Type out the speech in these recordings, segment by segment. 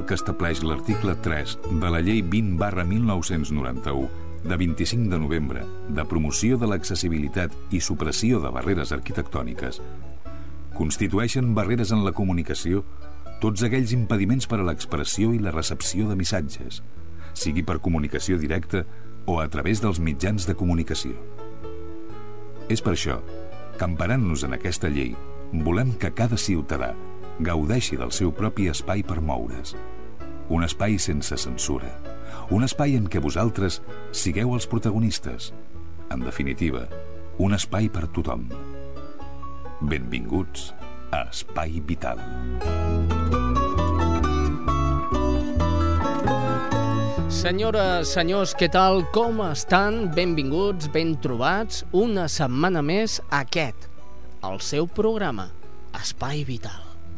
tal que estableix l'article 3 de la Llei 20/1991 de 25 de novembre de promoció de l'accessibilitat i supressió de barreres arquitectòniques, constitueixen barreres en la comunicació tots aquells impediments per a l'expressió i la recepció de missatges, sigui per comunicació directa o a través dels mitjans de comunicació. És per això que, emparant-nos en aquesta llei, volem que cada ciutadà gaudeixi del seu propi espai per moure's. Un espai sense censura. Un espai en què vosaltres sigueu els protagonistes. En definitiva, un espai per tothom. Benvinguts a Espai Vital. Senyores, senyors, què tal? Com estan? Benvinguts, ben trobats, una setmana més a aquest, el seu programa, Espai Vital.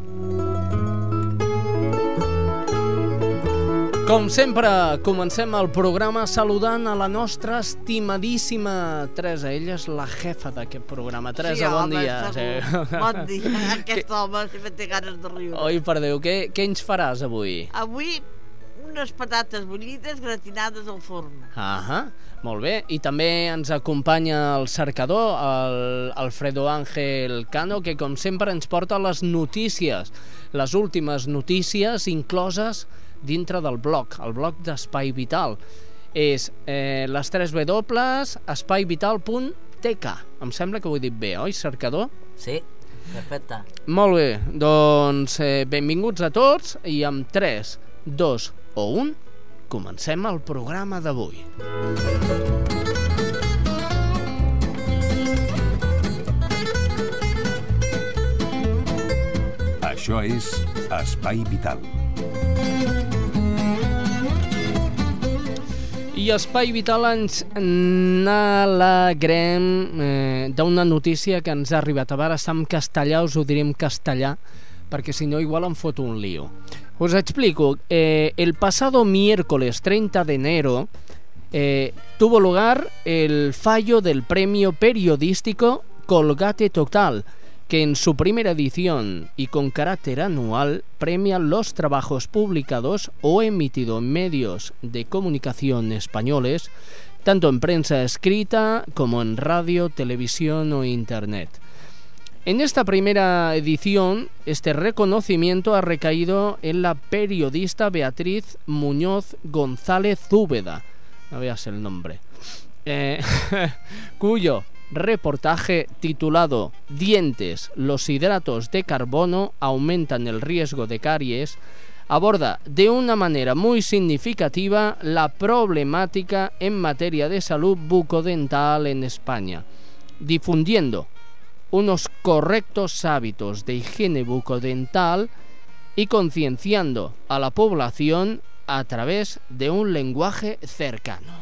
Com sempre, comencem el programa saludant a la nostra estimadíssima Teresa. Ella és la jefa d'aquest programa. Teresa, bon dia. Bon dia. Aquest home sempre té ganes de riure. Oi, per Déu, què ens faràs avui? Avui unes patates bullides gratinades al forn. Molt bé. I també ens acompanya el cercador, el Alfredo Ángel Cano, que com sempre ens porta les notícies, les últimes notícies incloses dintre del blog, el blog d'Espai Vital. És les 3 W, espaivital.tk. Em sembla que ho he dit bé, oi, cercador? Sí, perfecte. Molt bé, doncs benvinguts a tots i amb 3, 2 o 1 comencem el programa d'avui. Això és Espai Vital. I Espai Vital ens n'alegrem d'una notícia que ens ha arribat. A veure, està en castellà, us ho diré en castellà, perquè si no igual em foto un lío. Os explico. El pasado miércoles 30 de enero tuvo lugar el fallo del premio periodístico Colgate Total, que en su primera edición y con carácter anual premia los trabajos publicados o emitidos en medios de comunicación españoles, tanto en prensa escrita como en radio, televisión o internet. En esta primera edición, este reconocimiento ha recaído en la periodista Beatriz Muñoz González Úbeda, no veas el nombre, cuyo reportaje titulado «Dientes, los hidratos de carbono aumentan el riesgo de caries» aborda de una manera muy significativa la problemática en materia de salud bucodental en España, difundiendo unos correctos hábitos de higiene bucodental y concienciando a la población a través de un lenguaje cercano.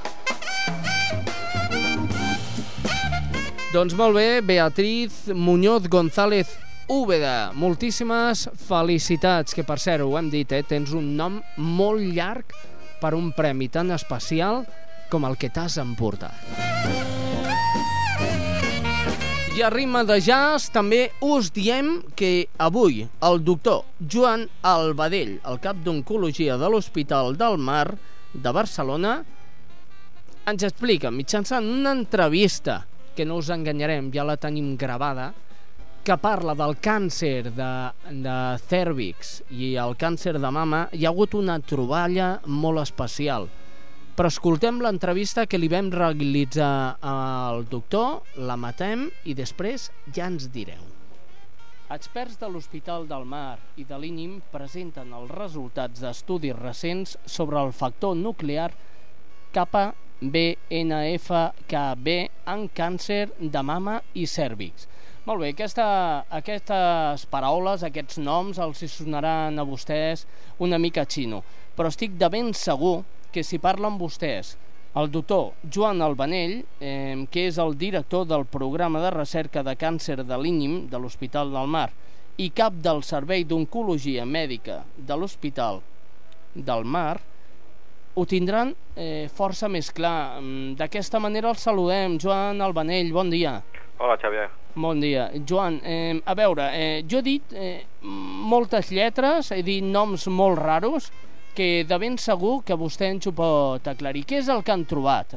Doncs molt bé, Beatriz Muñoz González Úbeda, moltíssimes felicitats, que per cert, ho hem dit, tens un nom molt llarg per un premi tan especial com el que t'has emportat. I a ritme de jazz també us diem que avui el doctor Joan Albadell, el cap d'Oncologia de l'Hospital del Mar de Barcelona, ens explica mitjançant una entrevista, que no us enganyarem, ja la tenim gravada, que parla del càncer de cèrvix i el càncer de mama. Hi ha hagut una troballa molt especial. Però escoltem l'entrevista que li vam realitzar al doctor, la matem i després ja ens direu. Experts de l'Hospital del Mar i de l'INIM presenten els resultats d'estudis recents sobre el factor nuclear KBNFKB en càncer de mama i cèrvix. Molt bé, aquestes paraules, aquests noms, els sonaran a vostès una mica xino, però estic de ben segur que si parlen vostès, el doctor Joan Albadell, que és el director del programa de recerca de càncer de l'INIM, de l'Hospital del Mar, i cap del Servei d'Oncologia Mèdica de l'Hospital del Mar, ho tindran força més clar. D'aquesta manera el saludem. Joan Albadell, bon dia. Hola, Xavier. Bon dia. Joan, a veure, jo he dit moltes lletres, he dit noms molt raros, que de ben segur que vostè ens ho pot aclarir. Què és el que han trobat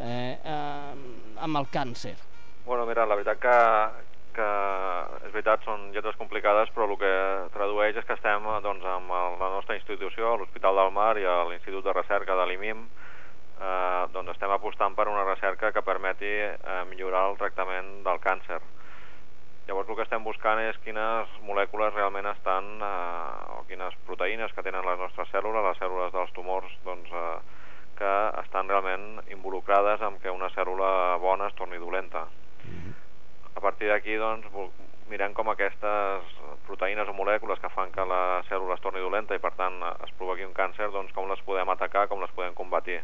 amb el càncer? Bueno, mira, la veritat que és veritat, són lletres complicades, però el que tradueix és que estem doncs, amb la nostra institució, l'Hospital del Mar i l'Institut de Recerca de l'IMIM, doncs estem apostant per una recerca que permeti millorar el tractament del càncer. Llavors el que estem buscant és quines molècules realment estan, o quines proteïnes que tenen les nostres cèl·lules, les cèl·lules dels tumors, doncs, que estan realment involucrades en que una cèl·lula bona es torni dolenta. A partir d'aquí, doncs, mirem com aquestes proteïnes o molècules que fan que la cèl·lula es torni dolenta i per tant es provoqui un càncer, doncs com les podem atacar, com les podem combatir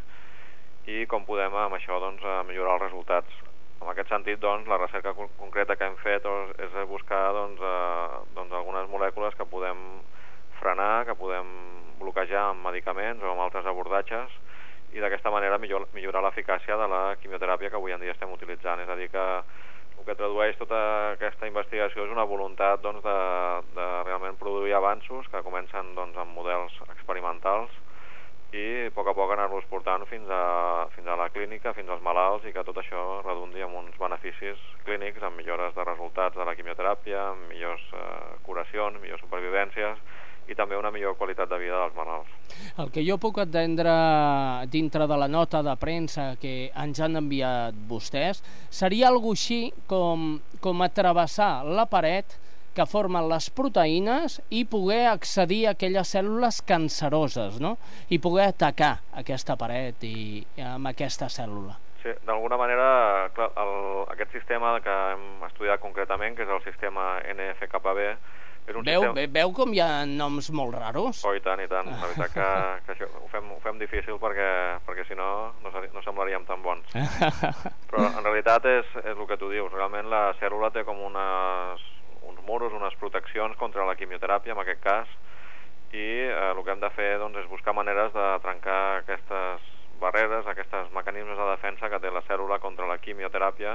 i com podem amb això doncs, millorar els resultats. En aquest sentit, doncs, la recerca concreta que hem fet és buscar doncs, algunes molècules que podem frenar, que podem bloquejar amb medicaments o amb altres abordatges i d'aquesta manera millorar l'eficàcia de la quimioteràpia que avui en dia estem utilitzant. És a dir, que el que tradueix tota aquesta investigació és una voluntat doncs, de realment produir avanços que comencen doncs, amb models experimentals i a poc anar-los portant fins a la clínica, fins als malalts i que tot això redundi en uns beneficis clínics, amb millores de resultats de la quimioteràpia, amb millors curacions, millors supervivències i també una millor qualitat de vida dels malalts. El que jo puc entendre dintre de la nota de premsa que ens han enviat vostès seria alguna així com atravessar la paret que formen les proteïnes i poder accedir a aquelles cèl·lules canceroses, no? I poder atacar aquesta paret amb aquesta cèl·lula. Sí, d'alguna manera, clar, aquest sistema que hem estudiat concretament, que és el sistema NF-κB, és un sistema... Veu com hi ha noms molt raros? Oh, i tant. La veritat que això ho fem difícil perquè si no semblaríem tan bons. Però en realitat és el que tu dius. Realment la cèl·lula té com uns muros, unes proteccions contra la quimioteràpia, en aquest cas, i el que hem de fer doncs, és buscar maneres de trencar aquestes barreres, aquests mecanismes de defensa que té la cèl·lula contra la quimioteràpia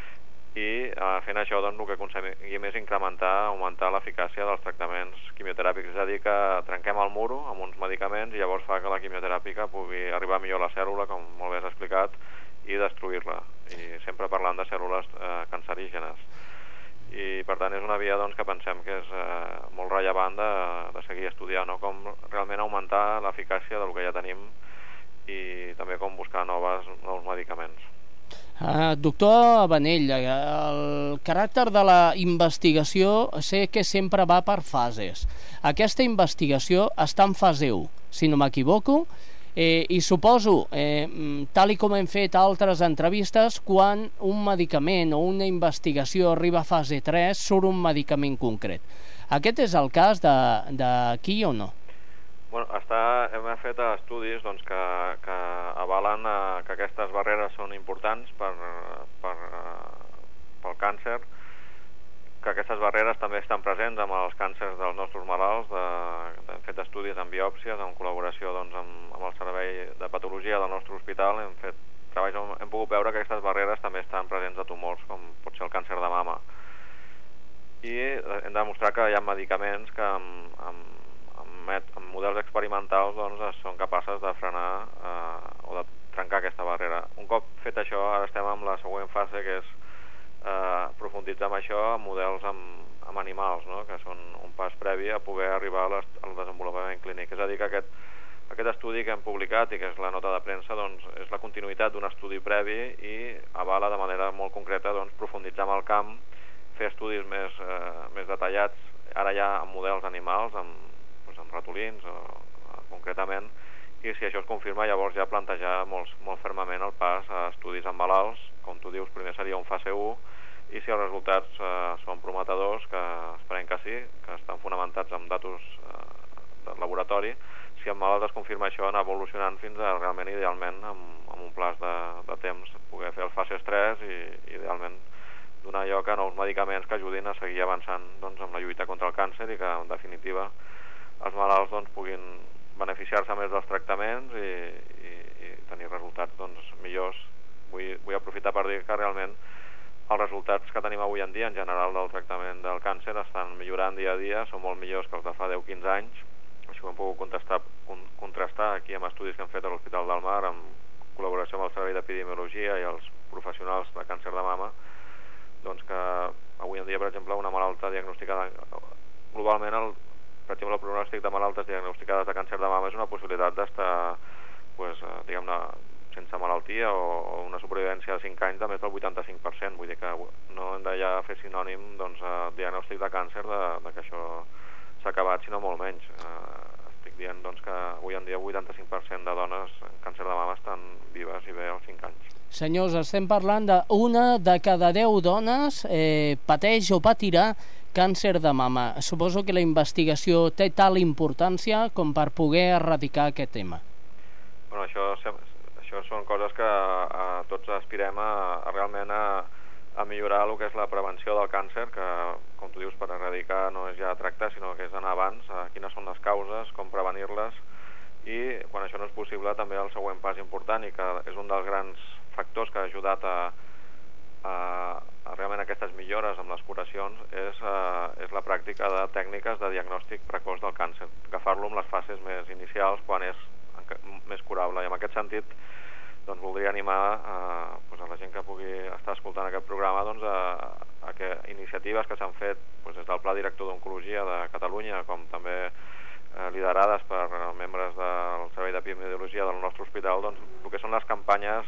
i fent això doncs, el que aconseguim és augmentar l'eficàcia dels tractaments quimioteràpics, és a dir, que trenquem el muro amb uns medicaments i llavors fa que la quimioteràpica pugui arribar millor a la cèl·lula, com molt bé has explicat, i destruir-la, i sempre parlant de cèl·lules cancerígenes. I per tant és una via doncs, que pensem que és molt rellevant de seguir estudiant, no? Com realment augmentar l'eficàcia del que ja tenim i també com buscar nous medicaments. Doctor Abanell, el caràcter de la investigació sé que sempre va per fases. Aquesta investigació està en fase 1, si no m'equivoco, i suposo, tal com hem fet altres entrevistes, quan un medicament o una investigació arriba a fase 3 surt un medicament concret. Aquest és el cas d'aquí o no? Bueno, hem fet estudis doncs, que avalen que aquestes barreres són importants pel càncer, que aquestes barreres també estan presents amb els càncers dels nostres malalts. Hem fet estudis en biòpsies en col·laboració doncs, amb el servei de patologia del nostre hospital. Hem fet treballs on hem pogut veure que aquestes barreres també estan presents a tumors, com pot ser el càncer de mama. I hem de demostrar que hi ha medicaments que amb models experimentals doncs, són capaces de frenar o de trencar aquesta barrera. Un cop fet això, ara estem en la següent fase, que és profunditzar amb això en models amb animals, no? Que són un pas previ a poder arribar al desenvolupament clínic. És a dir, que aquest estudi que hem publicat i que és la nota de premsa doncs, és la continuïtat d'un estudi previ i avala de manera molt concreta doncs, profunditzar en el camp, fer estudis més detallats, ara ja amb models animals, amb ratolins concretament, i si això es confirma llavors ja plantejar molt fermament el pas a estudis en malalts. Com tu dius, primer seria un fase 1 i si els resultats són prometedors, que esperem que sí, que estan fonamentats en datos del laboratori, si en malalts es confirma això, anar evolucionant fins a realment idealment amb un plaç de temps poder fer el fases 3 i idealment donar lloc a nous medicaments que ajudin a seguir avançant doncs, amb la lluita contra el càncer i que en definitiva els malalts doncs, puguin beneficiar-se més dels tractaments i tenir resultats doncs, millors. Vull aprofitar per dir que realment els resultats que tenim avui en dia, en general, del tractament del càncer estan millorant dia a dia, són molt millors que els de fa 10-15 anys. Això ho hem pogut contrastar aquí amb estudis que hem fet a l'Hospital del Mar, en col·laboració amb el Servei d'Epidemiologia i els professionals de càncer de mama, doncs que avui en dia, per exemple, una malalta diagnosticada globalment, per exemple, el pronòstic de malaltes diagnosticades de càncer de mama és una possibilitat d'estar, diguem-ne, sense malaltia o una supervivència de 5 anys de més del 85%. Vull dir que no hem de ja fer sinònim diagnòstic de càncer de que això s'ha acabat, sinó molt menys. Estic dient que avui en dia 85% de dones amb càncer de mama estan vives i bé als 5 anys. Senyors, estem parlant d'una de cada 10 dones pateix o patirà càncer de mama. Suposo que la investigació té tal importància com per poder erradicar aquest tema. Bueno, això són coses que tots aspirem realment a millorar el que és la prevenció del càncer, que, com tu dius, per erradicar no és ja tractar, sinó que és anar abans, quines són les causes, com prevenir-les, i quan això no és possible també el següent pas important, i que és un dels grans factors que ha ajudat a realment aquestes millores amb les curacions, és la pràctica de tècniques de diagnòstic precoç del càncer, agafar-lo en les fases més inicials quan és més curable. I en aquest sentit voldria animar a la gent que pugui estar escoltant aquest programa a que iniciatives que s'han fet des del Pla Director d'Oncologia de Catalunya, com també liderades per membres del Servei d'Epidemiologia del nostre hospital, el que són les campanyes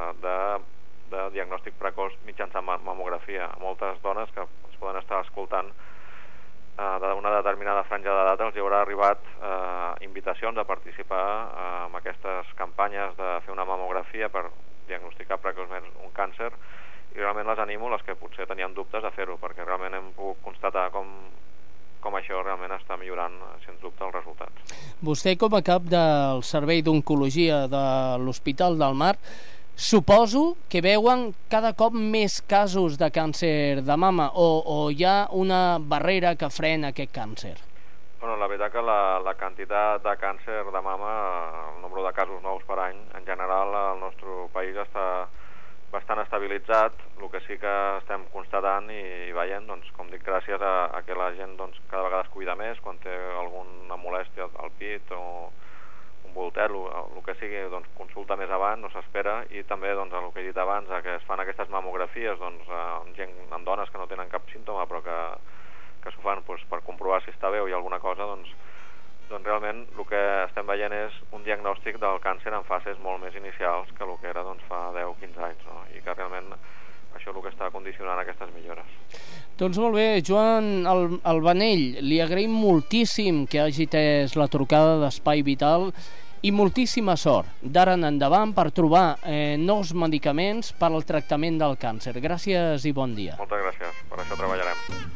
de diagnòstic precoç mitjançant mamografia. A moltes dones que es poden estar escoltant d'una determinada franja d'edat els hi haurà arribat invitacions a participar en aquestes campanyes de fer una mamografia per diagnosticar precoçment un càncer, i realment les animo, les que potser tenien dubtes, a fer-ho, perquè realment hem pogut constatar com això realment està millorant, sens dubte, els resultats. Vostè, com a cap del Servei d'Oncologia de l'Hospital del Mar, suposo que veuen cada cop més casos de càncer de mama o hi ha una barrera que frena aquest càncer? Bueno, la veritat que la quantitat de càncer de mama, el nombre de casos nous per any, en general al nostre país està bastant estabilitzat. El que sí que estem constatant i veient, com dic, gràcies a que la gent cada vegada es cuida més quan té alguna molèstia al pit o un volter, el que sigui, consulta més abans, no s'espera, i també el que he dit abans, que es fan aquestes mamografies amb dones que no tenen cap símptoma però que s'ho fan per comprovar si està bé o hi ha alguna cosa, realment el que estem veient és un diagnòstic del càncer en fases molt més inicials que el que era fa 10-15 anys, no? I que realment això és el que està condicionant aquestes millores. Doncs molt bé, Joan Albanell, li agraïm moltíssim que hagi atès la trucada d'Espai Vital i moltíssima sort d'ara en endavant per trobar nous medicaments per al tractament del càncer. Gràcies i bon dia. Moltes gràcies, per això treballarem.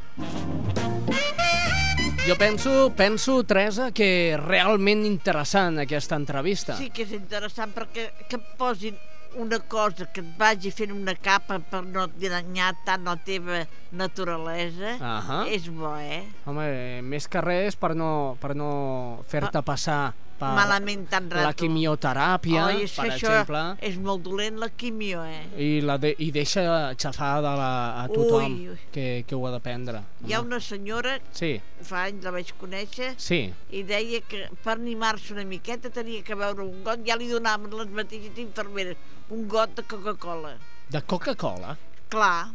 Jo penso, Teresa, que és realment interessant aquesta entrevista. Sí que és interessant, perquè que et posin una cosa que et vagi fent una capa per no danyar tant la teva naturalesa, és bo, Home, més que res per no fer-te passar per malament tan rato. La quimioteràpia, per exemple. És molt dolent, la quimio, I deixa xafada a tothom que ho ha de prendre. Hi ha una senyora, fa anys la vaig conèixer, i deia que per animar-se una miqueta tenia que beure un got, ja li donaven les mateixes infermeres, un got de Coca-Cola. De Coca-Cola? Clar.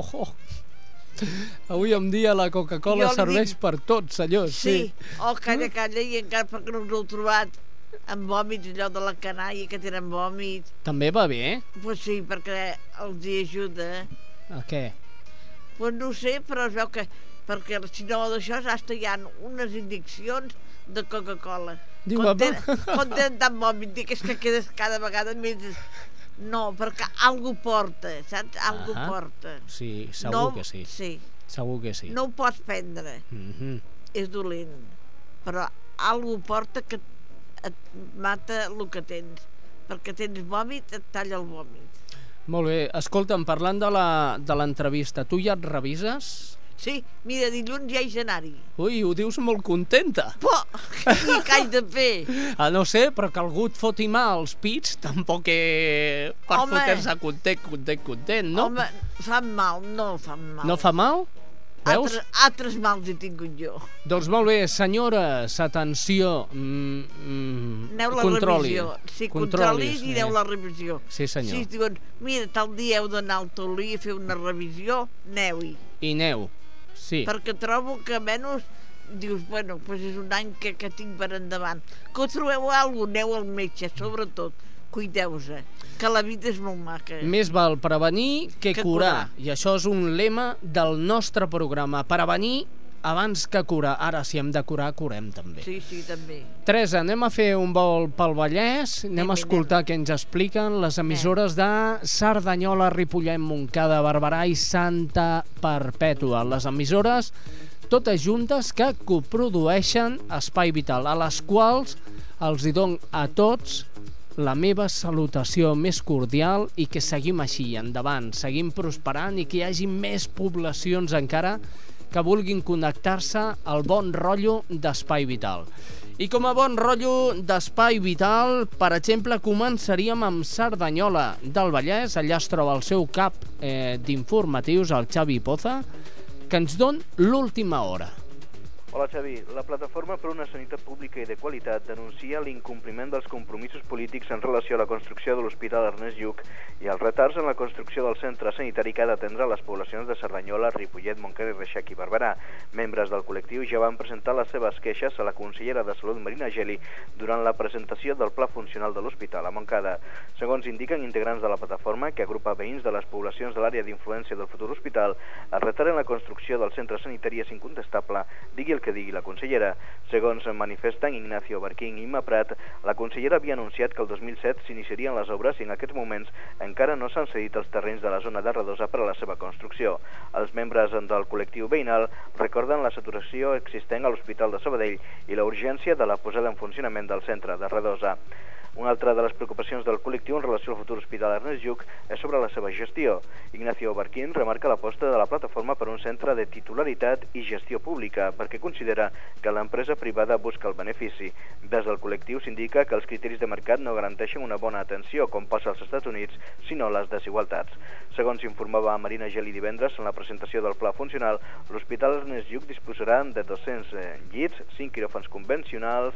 Avui en dia la Coca-Cola serveix per tot, senyors. Sí, calla, i encara perquè no us heu trobat amb vòmits, allò de la canalla que tenen vòmits. També va bé? Pues sí, perquè els hi ajuda. A què? Pues no ho sé, però es veu que perquè si no d'això hasta hi ha unes inyeccions de Coca-Cola. Quan tenen tant vòmit, dic, és que quedes cada vegada més... No, perquè algú porta, saps? Algú porta. Sí, segur que sí. Sí. Segur que sí. No ho pots prendre. És dolent. Però algú porta que et mata el que tens. Perquè tens vòmit, et talla el vòmit. Molt bé. Escolta'm, parlant de l'entrevista, tu ja et revises? Sí, mira, dilluns ja hi anar-hi. Ui, ho dius molt contenta. Però, i què haig de fer? No sé, però que algú et foti mal als pits tampoc és per fotre-se content, no? Home, fan mal, no fan mal. No fa mal? Veus? Altres mals he tingut jo. Doncs molt bé, senyores, atenció, Aneu la controli. revisió. Sí, controlis i aneu la revisió. Sí, senyor. Si diuen, mira, tal dia heu d'anar al Taulí a fer una revisió, aneu-hi. I aneu, sí. Perquè trobo que almenys dius, bueno, doncs és un any que tinc per endavant. Que trobeu alguna cosa, aneu al metge, sobretot. Cuideu-se, que la vida és molt maca. Més val prevenir que curar. I això és un lema del nostre programa. Prevenir abans que curar. Ara, si hem de curar, curem també. Sí, també. Teresa, anem a fer un vol pel Vallès, anem a escoltar què ens expliquen les emissores de Cerdanyola, Ripollet, Montcada, Barberà i Santa Perpètua. Les emissores totes juntes que coprodueixen Espai Vital, a les quals els hi dono a tots la meva salutació més cordial i que seguim així endavant, seguim prosperant i que hi hagi més poblacions encara que vulguin connectar-se al bon rotllo d'Espai Vital. I com a bon rotllo d'Espai Vital, per exemple, començaríem amb Cerdanyola del Vallès. Allà es troba el seu cap d'informatius, el Xavi Poza, que ens don l'última hora. Hola Xavi, la Plataforma per una Sanitat Pública i de Qualitat denuncia l'incompliment dels compromisos polítics en relació a la construcció de l'Hospital Ernest Lluch i els retards en la construcció del centre sanitari que ha d'atendre les poblacions de Cerdanyola, Ripollet, Montcada i Reixac i Barberà. Membres del col·lectiu ja van presentar les seves queixes a la consellera de Salut Marina Geli durant la presentació del Pla Funcional de l'Hospital a Montcada. Segons indiquen integrants de la plataforma, que agrupa veïns de les poblacions de l'àrea d'influència del futur hospital, el retard en la construcció del centre sanitari és incontestable, digui el que digui la consellera. Segons manifesten Ignacio Barquín i Imma Prat, la consellera havia anunciat que el 2007 s'iniciarien les obres i en aquests moments encara no s'han cedit els terrenys de la zona de Redosa per a la seva construcció. Els membres del col·lectiu veïnal recorden la saturació existent a l'Hospital de Sabadell i la urgència de la posada en funcionament del centre de Redosa. Una altra de les preocupacions del col·lectiu en relació al futur hospital Ernest Lluch és sobre la seva gestió. Ignacio Barquín remarca l'aposta de la plataforma per un centre de titularitat i gestió pública, perquè considera que l'empresa privada busca el benefici. Des del col·lectiu s'indica que els criteris de mercat no garanteixen una bona atenció, com passa als Estats Units, sinó les desigualtats. Segons informava Marina Geli divendres en la presentació del Pla Funcional, l'Hospital Ernest Lluch disposarà de 200 llits, 5 quiròfans convencionals,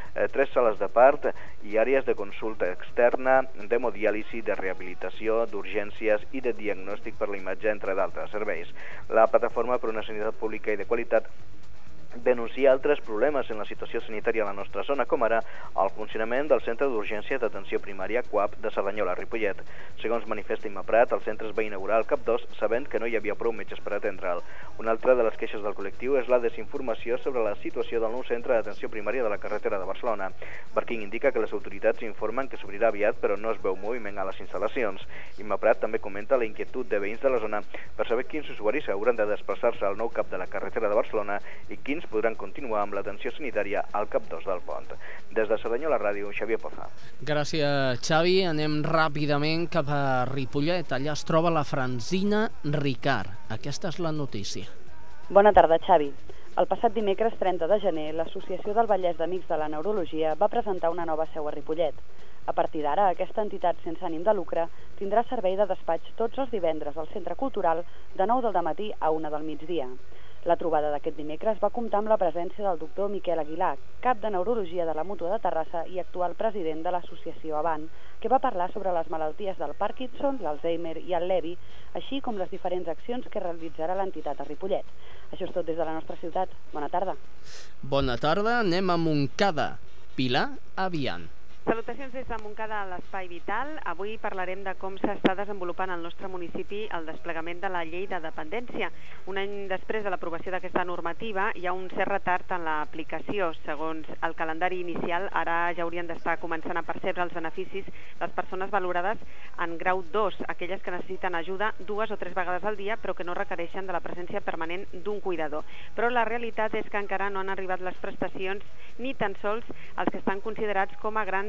3 sales de part i àrees de consulta externa, d'hemodiàlisi, de rehabilitació, d'urgències i de diagnòstic per la imatge, entre d'altres serveis. La Plataforma per una Sanitat Pública i de Qualitat denuncia altres problemes en la situació sanitària a la nostra zona, com ara el funcionament del Centre d'Urgència d'Atenció Primària CUAP de Cerdanyola-Ripollet. Segons manifesta Imma Prat, el centre es va inaugurar al cap 2 sabent que no hi havia prou metges per atendre'l. Una altra de les queixes del col·lectiu és la desinformació sobre la situació del nou centre d'atenció primària de la carretera de Barcelona. Barquín indica que les autoritats informen que s'obrirà aviat, però no es veu moviment a les instal·lacions. Imma Prat també comenta la inquietud de veïns de la zona per saber quins usuaris hauran de desplaçar-se al nou cap de la carretera de Barcelona i quins podran continuar amb l'atenció sanitària al cap 2 del pont. Des de Cerdanyola Ràdio, Xavier Poza. Gràcies, Xavi. Anem ràpidament cap a Ripollet. Allà es troba la Francina Ricard. Aquesta és la notícia. Bona tarda, Xavi. El passat dimecres 30 de gener, l'Associació del Vallès d'Amics de la Neurologia va presentar una nova seu a Ripollet. A partir d'ara, aquesta entitat sense ànim de lucre tindrà servei de despatx tots els divendres al Centre Cultural de 9 del matí a 1 del migdia. La trobada d'aquest dimecres va comptar amb la presència del doctor Miquel Aguilar, cap de Neurologia de la Mútua de Terrassa i actual president de l'associació Avant, que va parlar sobre les malalties del Parkinson, l'Alzheimer i el Levi, així com les diferents accions que realitzarà l'entitat a Ripollet. Això és tot des de la nostra ciutat. Bona tarda. Bona tarda, anem a Montcada. Pilar Avian. Salutacions des de Montcada a l'Espai Vital. Avui parlarem de com s'està desenvolupant al nostre municipi el desplegament de la llei de dependència. Un any després de l'aprovació d'aquesta normativa hi ha un cert retard en l'aplicació. Segons el calendari inicial, ara ja haurien d'estar començant a percebre els beneficis les persones valorades en grau 2, aquelles que necessiten ajuda 2 o 3 vegades al dia però que no requereixen de la presència permanent d'un cuidador. Però la realitat és que encara no han arribat les prestacions ni tan sols els que estan considerats com a grans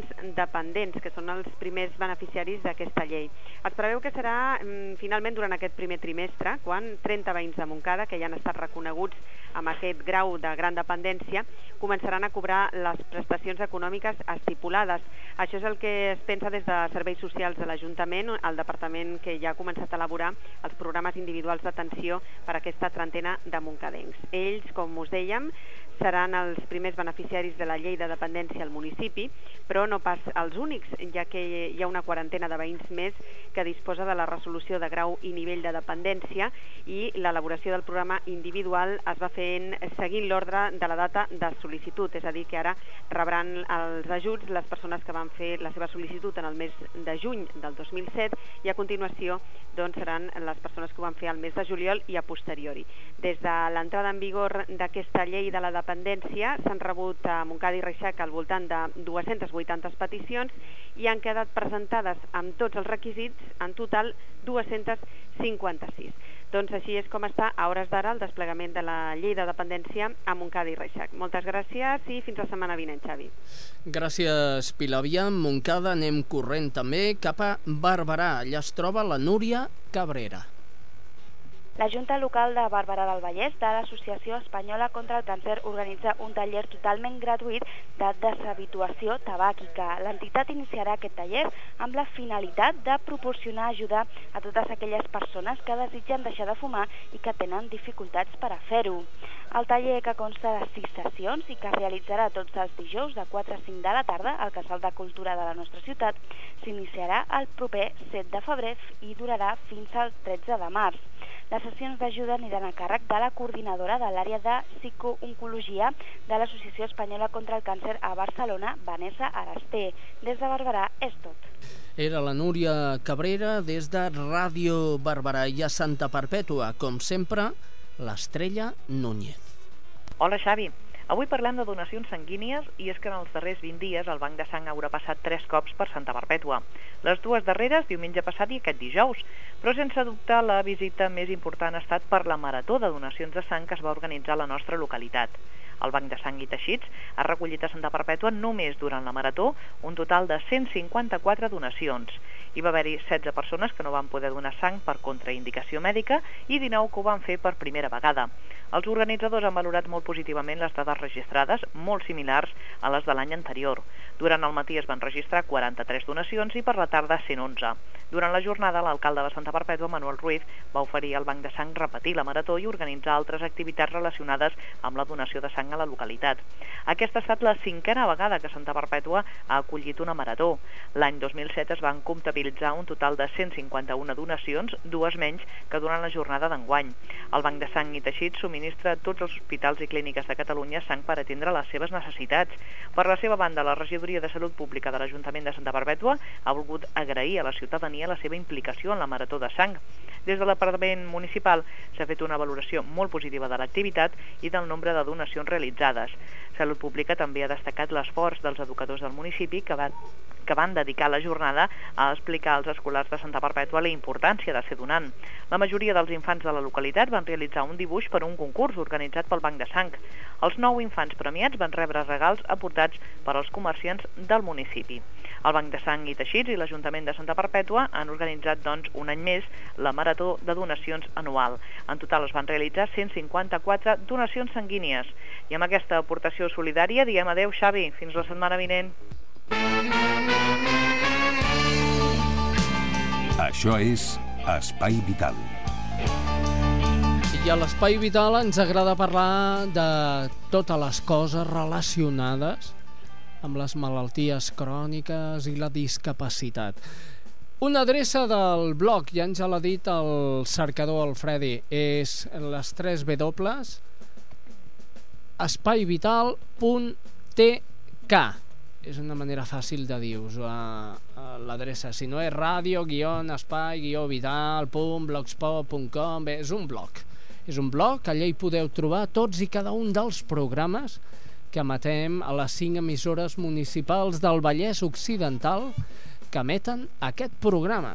dependents, que són els primers beneficiaris d'aquesta llei. Es preveu que serà finalment durant aquest primer trimestre, quan 30 veïns de Montcada, que ja han estat reconeguts amb aquest grau de gran dependència, començaran a cobrar les prestacions econòmiques estipulades. Això és el que es pensa des de Serveis Socials de l'Ajuntament, el departament que ja ha començat a elaborar els programes individuals d'atenció per a aquesta trentena de moncadencs. Ells, com us dèiem, seran els primers beneficiaris de la llei de dependència al municipi, però no pas els únics, ja que hi ha una quarantena de veïns més que disposa de la resolució de grau i nivell de dependència, i l'elaboració del programa individual es va fent seguint l'ordre de la data de sol·licitud, és a dir, que ara rebran els ajuts les persones que van fer la seva sol·licitud en el mes de juny del 2007, i a continuació doncs, seran les persones que ho van fer al mes de juliol i a posteriori. Des de l'entrada en vigor d'aquesta llei de la dependència s'han rebut a Montcada i Reixac al voltant de 280 peticions i han quedat presentades amb tots els requisits, en total 256. Doncs així és com està a hores d'ara el desplegament de la llei de dependència a Montcada i Reixac. Moltes gràcies i fins la setmana vinent, Xavi. Gràcies, Pilar. Aviam, Montcada, anem corrent també cap a Barberà. Allà es troba la Núria Cabrera. La Junta Local de Barberà del Vallès de l'Associació Espanyola contra el Càncer organitza un taller totalment gratuït de deshabituació tabàquica. L'entitat iniciarà aquest taller amb la finalitat de proporcionar ajuda a totes aquelles persones que desitgen deixar de fumar i que tenen dificultats per a fer-ho. El taller, que consta de 6 sessions i que es realitzarà tots els dijous de 4 a 5 de la tarda al Casal de Cultura de la nostra ciutat, s'iniciarà el proper 7 de febrer i durarà fins al 13 de març. Les sessions d'ajuda aniran a càrrec de la coordinadora de l'àrea de psicooncologia de l'Associació Espanyola contra el Càncer a Barcelona, Vanessa Arasté. Des de Barberà és tot. Era la Núria Cabrera des de Ràdio Barberà. I a Santa Perpètua, com sempre, l'Estrella Núñez. Hola, Xavi. Avui parlem de donacions sanguínies i és que en els darrers 20 dies el Banc de Sang haurà passat 3 cops per Santa Perpètua. Les dues darreres, diumenge passat i aquest dijous. Però sense dubte la visita més important ha estat per la marató de donacions de sang que es va organitzar a la nostra localitat. El Banc de Sang i Teixits ha recollit a Santa Perpètua només durant la marató un total de 154 donacions. Hi va haver-hi 16 persones que no van poder donar sang per contraindicació mèdica i 19 que ho van fer per primera vegada. Els organitzadors han valorat molt positivament les dades registrades, molt similars a les de l'any anterior. Durant el matí es van registrar 43 donacions i per la tarda 111. Durant la jornada, l'alcalde de Santa Perpètua, Manuel Ruiz, va oferir al Banc de Sang repetir la marató i organitzar altres activitats relacionades amb la donació de sang a la localitat. Aquesta ha estat la 5a vegada que Santa Perpètua ha acollit una marató. L'any 2007 es van comptabilitzar un total de 151 donacions, 2 menys que durant la jornada d'enguany. El Banc de Sang i Teixits subministra a tots els hospitals i clíniques de Catalunya sang per atendre les seves necessitats. Per la seva banda, la Regidoria de Salut Pública de l'Ajuntament de Santa Perpètua ha volgut agrair a la ciutadania la seva implicació en la marató de sang. Des de l'Apartament Municipal s'ha fet una valoració molt positiva de l'activitat i del nombre de donacions realitzades. Salut Pública també ha destacat l'esforç dels educadors del municipi que van dedicar la jornada a explicar als escolars de Santa Perpètua la importància de ser donant. La majoria dels infants de la localitat van realitzar un dibuix per un concurs organitzat pel Banc de Sang. Els 9 infants premiats van rebre regals aportats per als comerciants del municipi. El Banc de Sang i Teixits i l'Ajuntament de Santa Perpètua han organitzat, doncs, un any més la marató de donacions anual. En total es van realitzar 154 donacions sanguínies. I amb aquesta aportació solidària diem adeu, Xavi. Fins la setmana vinent. Això és Espai Vital. I a l'Espai Vital ens agrada parlar de totes les coses relacionades amb les malalties cròniques i la discapacitat. Una adreça del blog, ja ens l'ha dit el cercador Alfredi, és les 3 W espaivital.tk. És una manera fàcil de dir-vos l'adreça. Si no és radio-espai-vital.blogspot.com, és un blog. És un blog, allà hi podeu trobar tots i cada un dels programes que emetem a les 5 emissores municipals del Vallès Occidental que emeten aquest programa.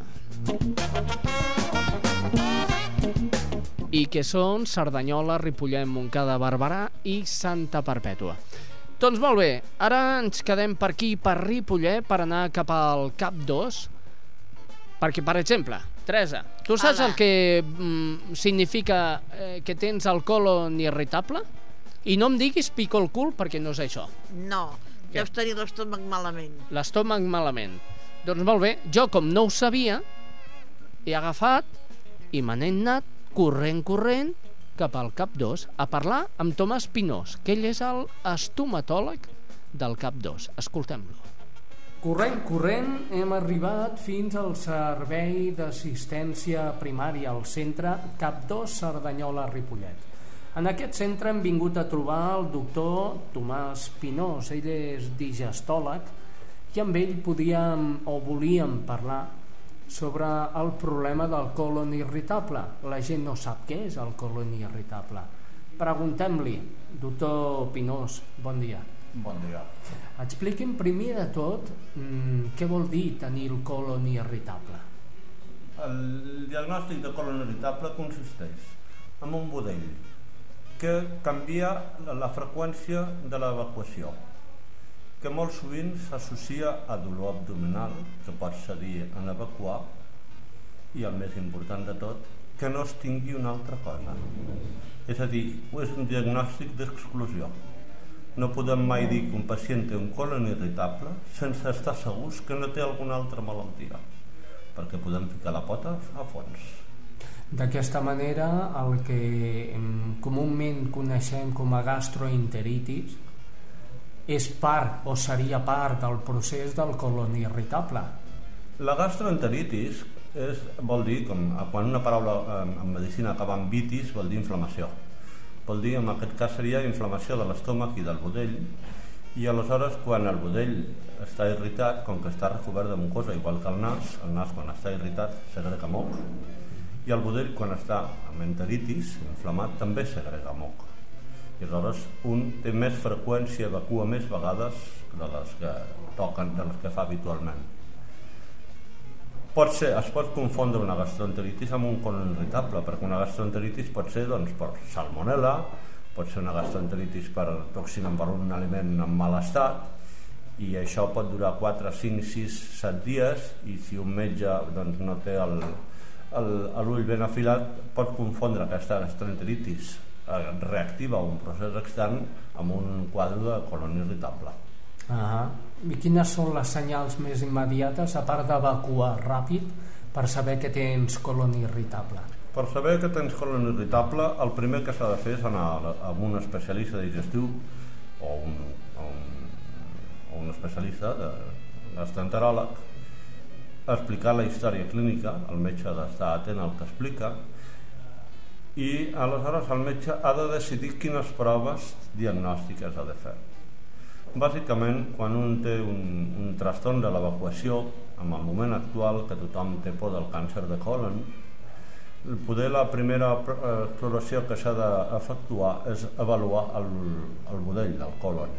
I que són Cerdanyola, Ripollet, Montcada, Barberà i Santa Perpètua. Doncs molt bé, ara ens quedem per aquí, per Ripollet, per anar cap al CAP 2, perquè, per exemple, Teresa, tu saps el que significa que tens el colon irritable? I no em diguis pico el cul, perquè no és això. No, deus tenir l'estómac malament. L'estómac malament. Doncs molt bé, jo com no ho sabia, he agafat i me n'he anat corrent cap al CAP 2 a parlar amb Tomàs Pinós, que ell és l'estomatòleg del CAP 2. Escoltem-lo. Corrent, hem arribat fins al servei d'assistència primària al centre CAP 2 Cerdanyola-Ripollet. En aquest centre hem vingut a trobar el doctor Tomàs Pinós. Ell és digestòleg i amb ell volíem parlar sobre el problema del colon irritable. La gent no sap què és el colon irritable. Preguntem-li, doctor Pinós, bon dia. Bon dia. Expliqui'm primer de tot què vol dir tenir el colon irritable. El diagnòstic de colon irritable consisteix en un budell que canvia la freqüència de l'evacuació, que molt sovint s'associa a dolor abdominal, que pot cedir en evacuar, i el més important de tot, que no es tingui una altra cosa. És a dir, és un diagnòstic d'exclusió. No podem mai dir que un pacient té un colon irritable sense estar segurs que no té alguna altra malaltia, perquè podem ficar la pota a fons. D'aquesta manera, el que comúment coneixem com a gastroenteritis és part o seria part del procés del colon irritable. La gastroenteritis vol dir, quan una paraula en medicina acaba amb itis, vol dir inflamació. Vol dir, en aquest cas seria inflamació de l'estómac i del budell, i aleshores quan el budell està irritat, com que està recobert de mucosa, igual que el nas quan està irritat segrega moc, i el budell quan està amb enteritis, inflamat, també segrega moc. I aleshores un té més freqüència, evacua més vegades de les que toquen, de les que fa habitualment. Es pot confondre una gastroenteritis amb un colon irritable, perquè una gastroenteritis pot ser per salmonel·la, pot ser una gastroenteritis per toxina per un aliment en mal estat, i això pot durar 4, 5, 6, 7 dies, i si un metge no té l'ull ben afilat, pot confondre aquesta gastroenteritis reactiva a un procés extern amb un quadre de colon irritable. I quines són les senyals més immediates, a part d'evacuar ràpid, per saber que tens colon irritable? Per saber que tens colon irritable, el primer que s'ha de fer és anar a un especialista digestiu o un especialista gastroenteròleg, a explicar la història clínica. El metge ha d'estar atent al que explica, i aleshores el metge ha de decidir quines proves diagnòstiques ha de fer. Bàsicament, quan un té un trastorn de l'evacuació, en el moment actual que tothom té por del càncer de colon, la primera exploració que s'ha d'efectuar és avaluar el budell del colon.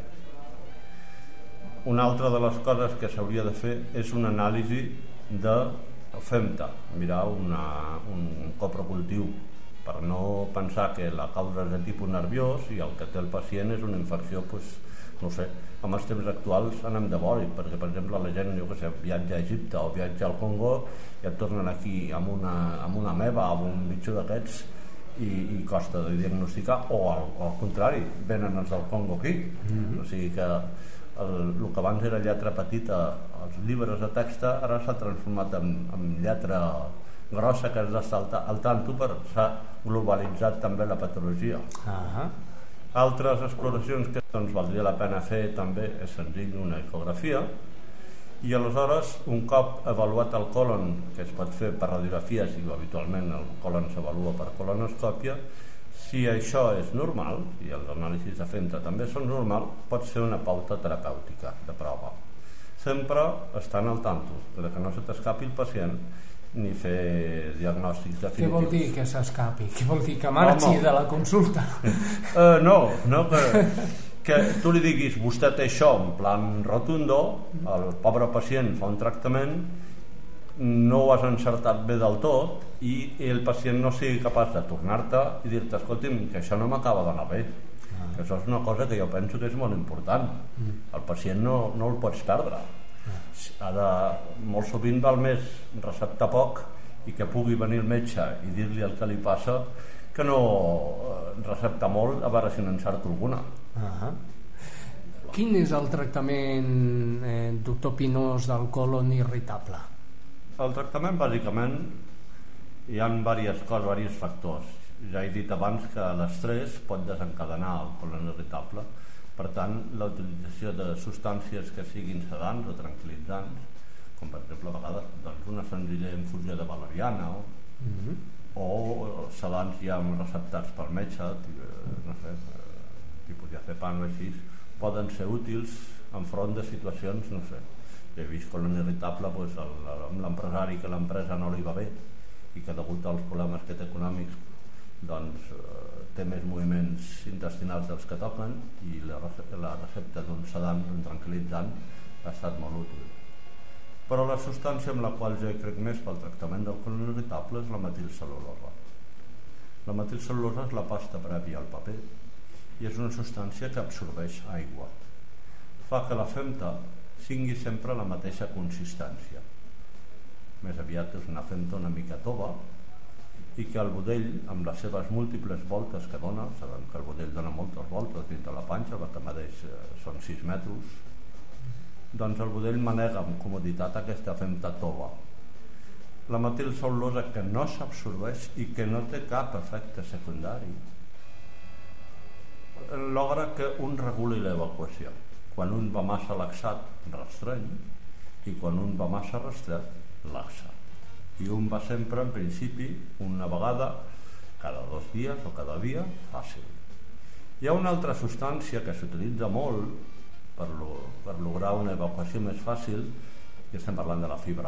Una altra de les coses que s'hauria de fer és una anàlisi de femta, mirar un coprocultiu, per no pensar que la causa és de tipus nerviós i el que té el pacient és una infecció, no sé, en els temps actuals anem de bòlit, perquè per exemple la gent, viatja a Egipte o viatja al Congo i et tornen aquí amb una ameba, amb un bitxo d'aquests, i costa de diagnosticar, o al contrari, venen els del Congo aquí. O sigui que el que abans era lletra petita als llibres de text ara s'ha transformat en lletra grossa, que has d'estar al tanto, per s'ha globalitzat també la patologia. Altres exploracions que valdria la pena fer també és senzill, una ecografia, i aleshores un cop avaluat el colon, que es pot fer per radiografies, i habitualment el colon s'avalua per colonoscòpia, si això és normal, i els anàlisis de femta també són normal, pots fer una pauta terapèutica de prova, sempre estant al tanto de que no se t'escapi el pacient ni fer diagnòstics definitius. Què vol dir que s'escapi? Què vol dir que marxi de la consulta? No, que tu li diguis vostè té això en plan rotundo, el pobre pacient fa un tractament, no ho has encertat bé del tot i el pacient no sigui capaç de tornar-te i dir-te, escolti'm, que això no m'acaba d'anar bé. que això és una cosa que jo penso que és molt important. El pacient no el pots perdre. Molt sovint val més receptar poc i que pugui venir el metge i dir-li el que li passa que no receptar molt a veure si n'encerto alguna. Quin és el tractament, doctor Pinós, del colon irritable? El tractament, bàsicament, hi ha diversos factors. Ja he dit abans que l'estrès pot desencadenar el colon irritable. Per tant, la utilització de substàncies que siguin sedants o tranquil·litzants, com per exemple a vegades una senzilla infusió de valeriana o sedants ja receptats per metge, no sé, tipus diazepam o així, poden ser útils enfront de situacions, no sé. He vist colon irritable amb l'empresari que l'empresa no li va bé i que degut als problemes que té econòmics té més moviments intestinals dels que toquen, i la recepta d'un sedant, d'un tranquil·litzant, ha estat molt útil. Però la substància amb la qual jo crec més pel tractament del colon irritable és la metilcel·lulosa. La metilcel·lulosa és la pasta prèvia al paper i és una substància que absorbeix aigua. Fa que la femta tingui sempre la mateixa consistència. Més aviat és una femta una mica tova, i que el budell, amb les seves múltiples voltes que dona, sabem que el budell dona moltes voltes dins de la panxa, que mateix són 6 metres, doncs el budell manega amb comoditat aquesta femta tova. La metilcel·lulosa que no s'absorbeix i que no té cap efecte secundari logra que un reguli l'evacuació. Quan un va massa laxat, restreny, i quan un va massa restret, laxa. I un va sempre, en principi, una vegada cada 2 dies o cada dia, fàcil. Hi ha una altra substància que s'utilitza molt per lograr una evacuació més fàcil, i estem parlant de la fibra.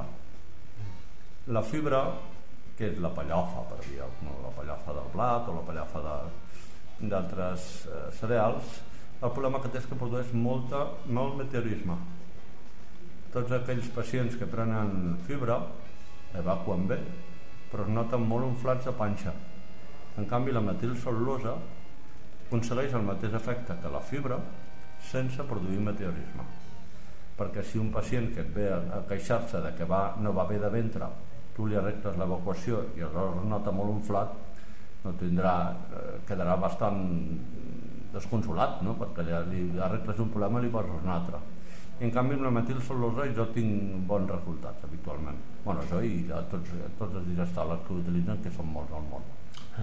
La fibra, que és la pellofa, per dir, la pellofa del blat o la pellofa d'altres cereals, el problema que té és que produeix molt meteorisme. Tots aquells pacients que prenen fibra evacuen bé, però es noten molt inflats de panxa. En canvi, la metilcel·lulosa aconsegueix el mateix efecte que la fibra sense produir meteorisme. Perquè si un pacient que et ve a queixar-se de que no va bé de ventre, tu li arregles l'evacuació i aleshores es nota molt inflat, no quedarà bastant desconsolat, no? Perquè li arregles un problema i li poses un altre. En canvi, amb la metilcel·lulosa jo tinc bons resultats habitualment. Bueno, això i tots els digestals que utilitzen, que són molts al món.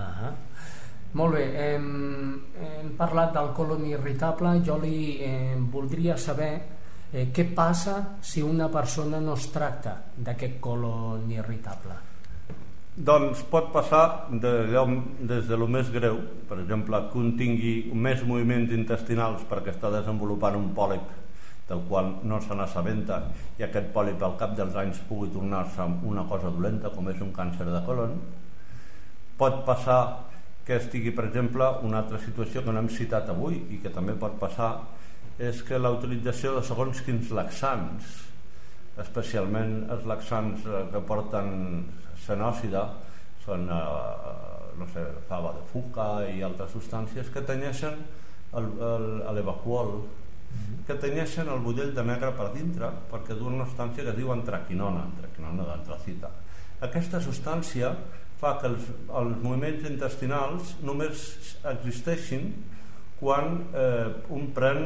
Molt bé, hem parlat del colon irritable. Jo li voldria saber què passa si una persona no es tracta d'aquest colon irritable. Doncs pot passar des de lo més greu, per exemple, que un tingui més moviments intestinals perquè està desenvolupant un pòlip del qual no se n'assabenta, i aquest pòlip al cap dels anys pugui tornar-se una cosa dolenta, com és un càncer de colon. Pot passar que estigui, per exemple, una altra situació que no hem citat avui i que també pot passar, és que la utilització de segons quins laxants, especialment els laxants que porten senòcida, són fava de fuca i altres substàncies que tenyeixen l'evacuol, que tenyeixen el budell de negre per dintre, perquè duen una substància que es diu antraquinona d'antracita. Aquesta substància fa que els moviments intestinals només existeixin quan un pren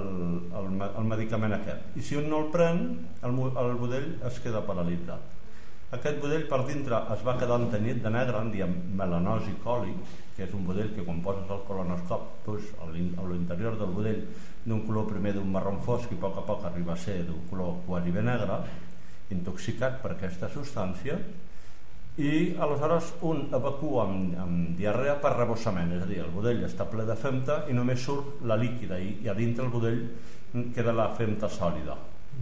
el medicament aquest, i si un no el pren, el budell es queda paralitzat. Aquest budell per dintre es va quedant tenyit de negre, en diem melanosi coli, que és un budell que quan poses el colonoscop a l'interior del budell d'un color primer d'un marró fosc i a poc arriba a ser d'un color quasi bé negre, intoxicat per aquesta substància, i aleshores un evacua amb diarrea per rebossament, és a dir, el budell està ple de femta i només surt la líquida i a dintre el budell queda la femta sòlida.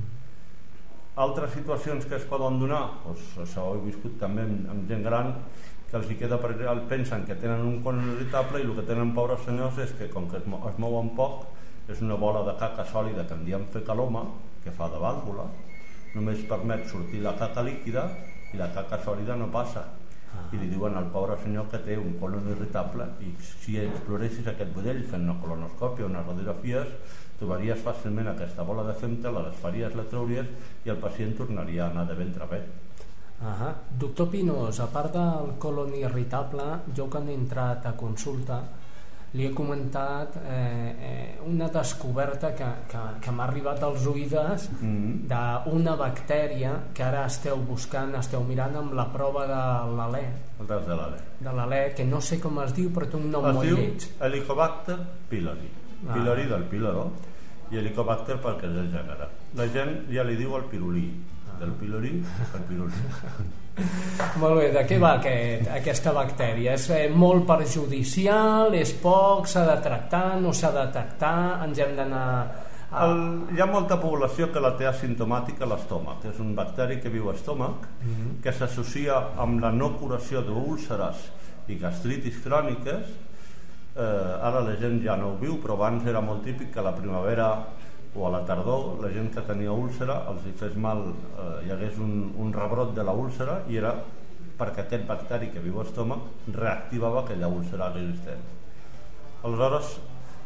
Altres situacions que es poden donar, això ho he viscut també amb gent gran, que els hi queda, pensen que tenen un colon irritable i el que tenen, pobres senyors, és que com que es mouen poc, és una bola de caca sòlida que en diem fecaloma, que fa de vàlvula, només permet sortir la caca líquida i la caca sòlida no passa. i li diuen al pobre senyor que té un colon irritable, i si exploressis aquest budell fent una colonoscòpia o unes radiografies, trobaries fàcilment aquesta bola de femta, la desfaries, la trauries i el pacient tornaria a anar de ventre bé. Doctor Pinós, a part del colon irritable, jo quan he entrat a consulta li he comentat una descoberta que m'ha arribat als oïdes d'una bactèria que ara esteu buscant, esteu mirant amb la prova de l'alè. El test de l'alè. De l'alè, que no sé com es diu, però té un nom molt lleig. Es diu Helicobacter pylori. Pylori del píloro i Helicobacter perquè és el gènere. La gent ja li diu el pirulí. Del pylori al pirulí. Molt bé, de què va aquesta bactèria? És molt perjudicial, és poc, s'ha de tractar, no s'ha de tractar, ens hem d'anar... Hi ha molta població que la té asimptomàtica a l'estómac. És un bacteri que viu a estómac, que s'associa amb la no curació d'úlceres i gastritis cròniques. Ara la gent ja no ho viu, però abans era molt típic que a la primavera o a la tardor la gent que tenia úlcera els hi fes mal, hi hagués un rebrot de la úlcera, i era perquè aquest bacteri que viu a l'estómac reactivava aquella úlcera existent. Aleshores,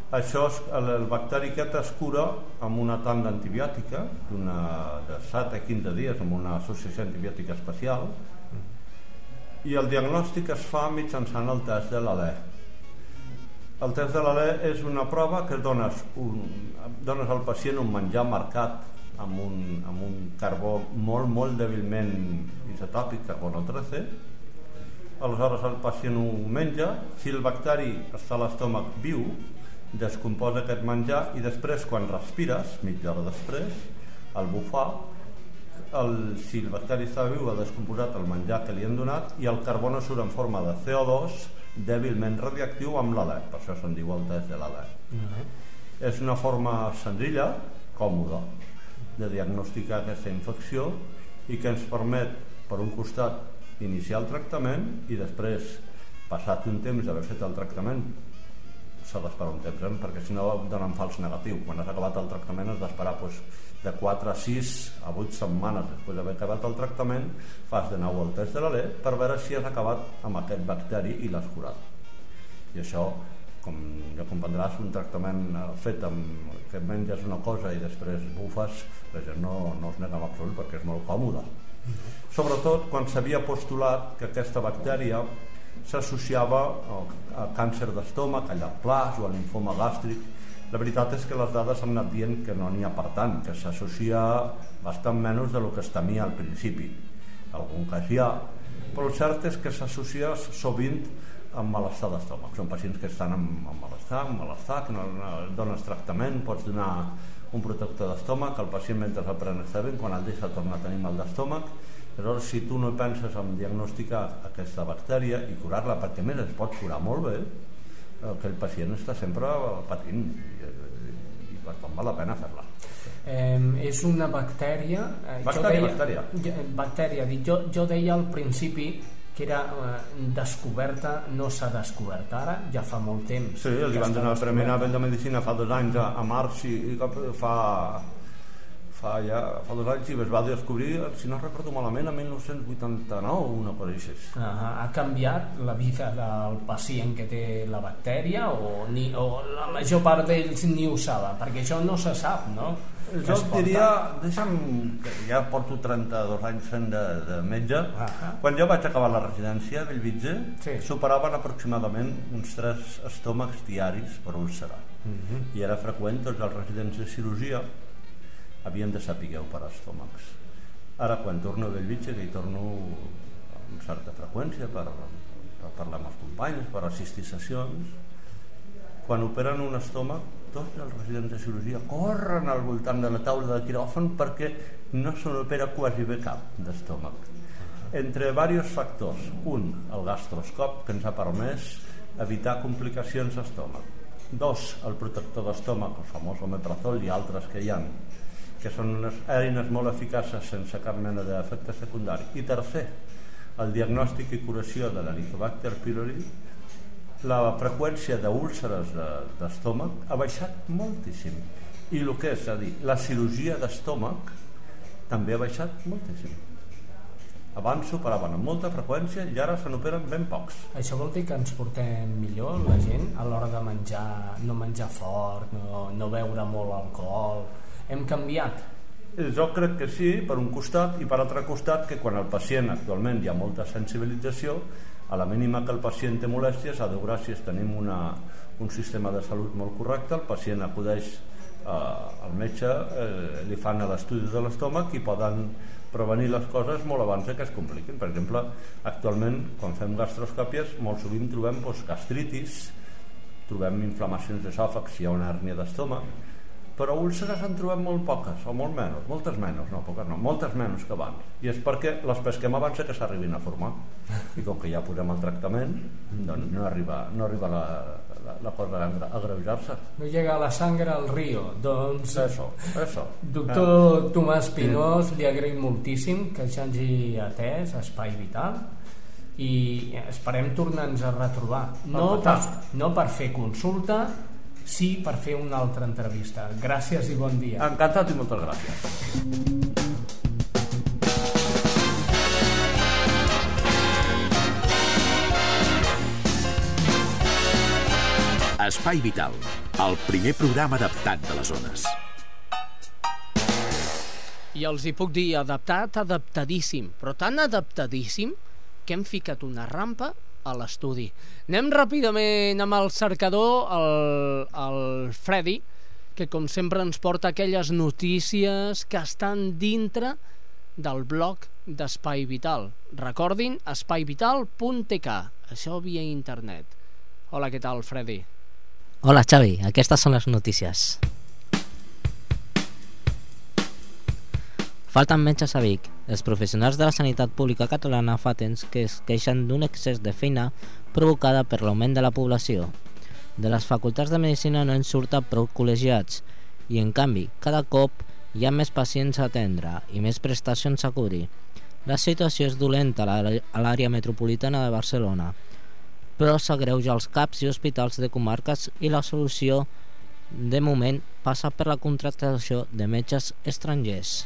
el bacteri aquest es cura amb una tanda antibiòtica de 7 a 15 dies amb una associació antibiòtica especial, i el diagnòstic es fa mitjançant el test de l'alè. El test de l'alè és una prova que dones al pacient un menjar marcat amb un carbó molt dèbilment isotòpic, carbono 13. Aleshores el pacient ho menja, si el bacteri està a l'estómac viu, descomposa aquest menjar, i després quan respires, mitja hora després, al bufar, si el bacteri està viu ha descomposat el menjar que li han donat, i el carbono surt en forma de CO2 dèbilment radioactiu amb l'alè, per això se'n diu el test de l'alè. És una forma senzilla, còmoda, de diagnosticar aquesta infecció, i que ens permet, per un costat, iniciar el tractament, i després, passat un temps d'haver fet el tractament, s'ha d'esperar un temps, perquè si no donen fals negatiu. Quan has acabat el tractament has d'esperar de 4 a 6 a 8 setmanes després d'haver acabat el tractament, fas de nou el test de l'alè per veure si has acabat amb aquest bacteri i l'has curat. I això, com ja comprendràs, un tractament fet amb que menges una cosa i després bufes, la gent no es nega en absolut perquè és molt còmode. Sobretot quan s'havia postulat que aquesta bactèria s'associava a càncer d'estómac, a llarg plaç o a linfoma gàstric. La veritat és que les dades han anat dient que no n'hi ha per tant, que s'associa bastant menys del que es temia al principi. Algun cas hi ha, però el cert és que s'associa sovint amb malestar d'estómac. Són pacients que estan amb malestar, que no dones tractament, pots donar un protector d'estómac, el pacient mentre el pren està bé, quan el deixa torna a tenir mal d'estómac. Aleshores, si tu no penses en diagnosticar aquesta bactèria i curar-la, perquè a més es pot curar molt bé, que el pacient està sempre patint, i per tant val la pena fer-la. És una bactèria... Bactèria. Jo deia al principi que era descoberta, no s'ha descobert ara, ja fa molt temps. Sí, li van donar el Premi Nobel de Medicina fa 2 anys a Marx, i fa 2 anys, i es va descobrir, si no recordo malament, a 1989, una cosa així. Ha canviat la vida del pacient que té la bactèria, o la major part d'ells ni ho saben, perquè això no se sap, no? Jo et diria, deixa'm, que ja porto 32 anys fent de metge, quan jo vaig acabar la residència a Bellvitge, superaven aproximadament uns 3 estómacs diaris per úlcera, i era freqüent, tots els residents de cirurgia havien de saber operar estómacs. Ara, quan torno a Bellvitge, que hi torno amb certa freqüència per parlar amb els companys, per assistir sessions, quan operen un estómac, tots els residents de cirurgia corren al voltant de la taula de quiròfan perquè no se n'opera quasi bé cap d'estómac. Entre diversos factors. Un, el gastroscop, que ens ha permès evitar complicacions d'estómac. 2, el protector d'estómac, el famós omeprazol i altres que hi ha, que són unes eines molt eficaces sense cap mena d'efecte secundari. I tercer, el diagnòstic i curació de l'Helicobacter pylori. La freqüència d'úlceres d'estómac ha baixat moltíssim, i el que és a dir, la cirurgia d'estómac també ha baixat moltíssim. Abans s'operaven amb molta freqüència i ara se n'operen ben pocs. Això vol dir que ens portem millor la gent a l'hora de menjar, no menjar fort, no beure molt alcohol? Hem canviat? Jo crec que sí, per un costat, i per altre costat que quan el pacient actualment hi ha molta sensibilització, a la mínima que el pacient té molèsties, a Déu gràcies tenim un sistema de salut molt correcte, el pacient acudeix al metge, li fan l'estudi de l'estómac i poden prevenir les coses molt abans que es compliquin. Per exemple, actualment quan fem gastroscòpies molt sovint trobem gastritis, trobem inflamacions d'esòfag si hi ha una hèrnia d'estómac, però úlceres en trobem molt poques, o molt menys, moltes menys, no poques no, moltes menys que abans, i és perquè les pesquem abans que s'arribin a formar, i com que ja posem el tractament, doncs no arriba la cosa a agreujar-se. No llega la sangre al río, doncs... Eso. Doctor Tomàs Pinós, li agraïm moltíssim que ja ens hi atès a Espai Vital i esperem tornar-nos a retrobar. No per fer consulta, sí per fer una altra entrevista. Gràcies i bon dia. Encantat i moltes gràcies. Espai Vital, el primer programa adaptat de les zones. I els hi puc dir, adaptadíssim, però tan adaptadíssim que hem ficat una rampa a l'estudi. Anem ràpidament amb el cercador, el Freddy, que com sempre ens porta aquelles notícies que estan dintre del blog d'Espai Vital. Recordin, espaivital.tk, això via internet. Hola, què tal, Freddy? Hola, Xavi, aquestes són les notícies. Falten metges a Vic. Els professionals de la sanitat pública catalana fa temps que es queixen d'un excés de feina provocada per l'augment de la població. De les facultats de medicina no en surten prou col·legiats i, en canvi, cada cop hi ha més pacients a atendre i més prestacions a cobrir. La situació és dolenta a l'àrea metropolitana de Barcelona, però s'agreuja als CAPs i hospitals de comarques i la solució, de moment, passa per la contractació de metges estrangers.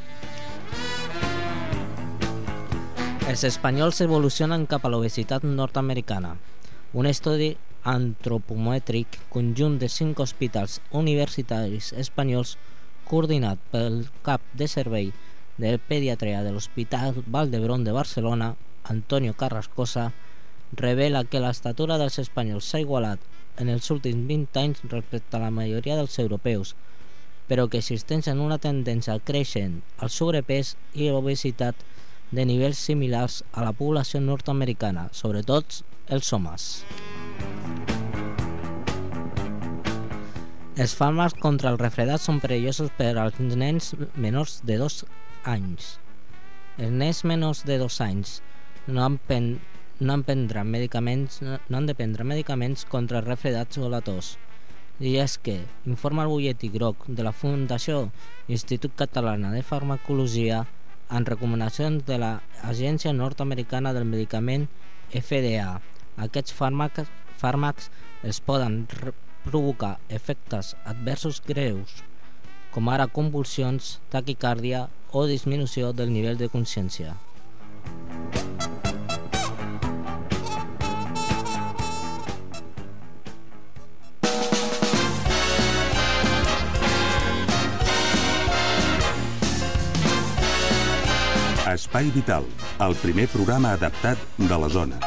Els espanyols evolucionen cap a l'obesitat nord-americana. Un estudi antropomètric conjunt de 5 hospitals universitaris espanyols coordinat pel cap de servei de pediatria de l'Hospital Vall d'Hebron de Barcelona, Antonio Carrascosa, revela que l'estatura dels espanyols s'ha igualat en els últims 20 anys respecte a la majoria dels europeus, però que existeixen una tendència creixent al sobrepès i obesitat de nivells similars a la població nord-americana, sobretot els homes. Els fàrmacs contra el refredat són perillosos per als nens menors de 2 anys. Els nens menors de 2 anys no han de prendre medicaments contra els refredats o la tos. I és que, informa el butlletí groc de la Fundació Institut Catalana de Farmacologia, en recomanacions de l'Agència Nord-Americana del Medicament FDA, aquests fàrmacs els poden provocar efectes adversos greus, com ara convulsions, taquicàrdia o disminució del nivell de consciència. Espai Vital, el primer programa adaptat de les zones.